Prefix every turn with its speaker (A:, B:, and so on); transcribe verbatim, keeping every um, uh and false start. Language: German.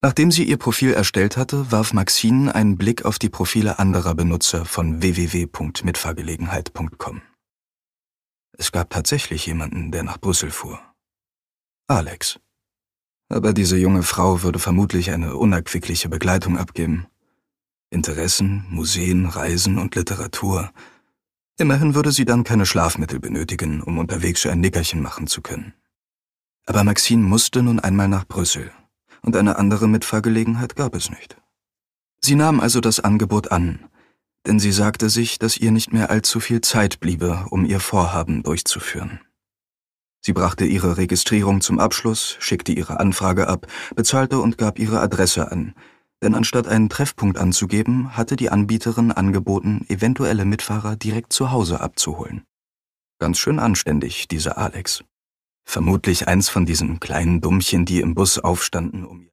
A: Nachdem sie ihr Profil erstellt hatte, warf Maxine einen Blick auf die Profile anderer Benutzer von w w w punkt mitfahrgelegenheit punkt com. Es gab tatsächlich jemanden, der nach Brüssel fuhr. Alex. Aber diese junge Frau würde vermutlich eine unerquickliche Begleitung abgeben. Interessen, Museen, Reisen und Literatur. Immerhin würde sie dann keine Schlafmittel benötigen, um unterwegs ein Nickerchen machen zu können. Aber Maxine musste nun einmal nach Brüssel, und eine andere Mitfahrgelegenheit gab es nicht. Sie nahm also das Angebot an, denn sie sagte sich, dass ihr nicht mehr allzu viel Zeit bliebe, um ihr Vorhaben durchzuführen. Sie brachte ihre Registrierung zum Abschluss, schickte ihre Anfrage ab, bezahlte und gab ihre Adresse an, denn anstatt einen Treffpunkt anzugeben, hatte die Anbieterin angeboten, eventuelle Mitfahrer direkt zu Hause abzuholen. Ganz schön anständig, dieser Alex. Vermutlich eins von diesen kleinen Dummchen, die im Bus aufstanden, um